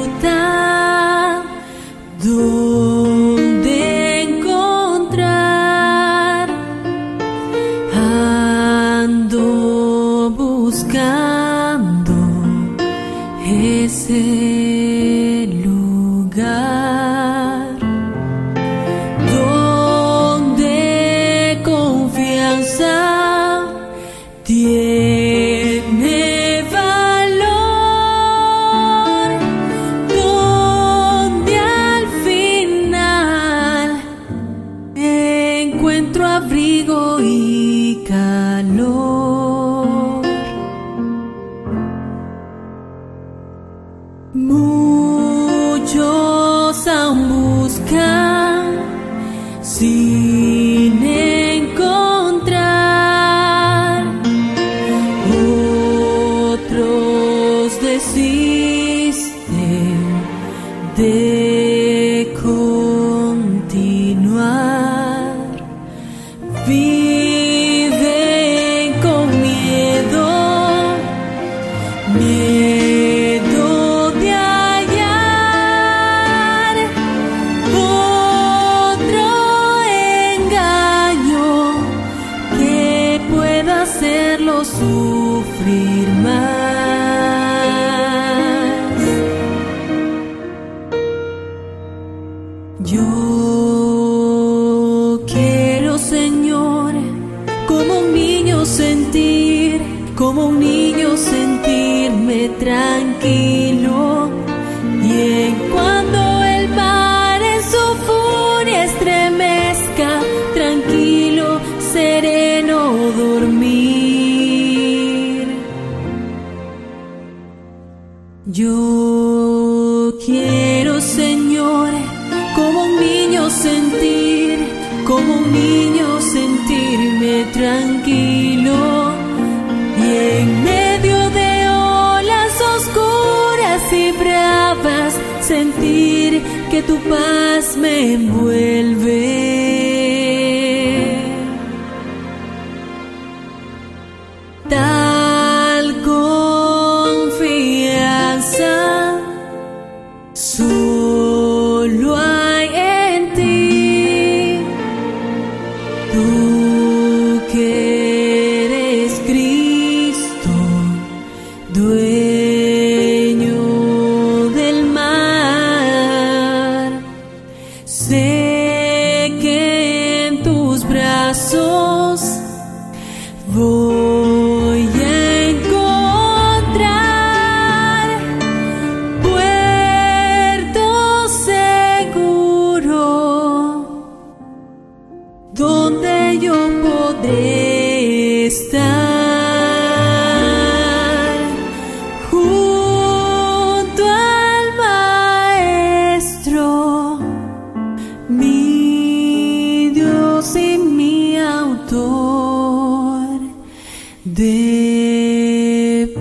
libertad, donde encontrar, ando buscando ese lugar donde confianza tiene valor, donde al final encuentro abrigo y calor. Muchos aún buscan sin encontrar, otros desisten de continuar, viven con miedo de hallar otro engaño que pueda hacerlo sufrir más. Yo quiero, Señor, como un niño sentirme tranquilo, y en cuando el mar en su furia estremezca, tranquilo, sereno dormir. Yo quiero, Señor, como un niño sentirme tranquilo, y en medio de olas oscuras y bravas sentir que tu paz me envuelve. Tal confianza solo hay en ti, tú que eres Cristo, dueño del mar. Sé que en tus brazos voy a encontrar puerto seguro, donde yo podré estar junto al Maestro, mi Dios y mi autor de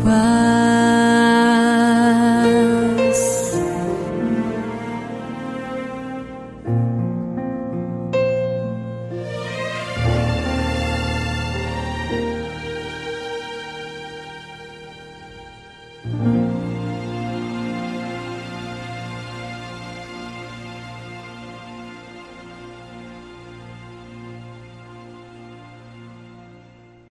paz.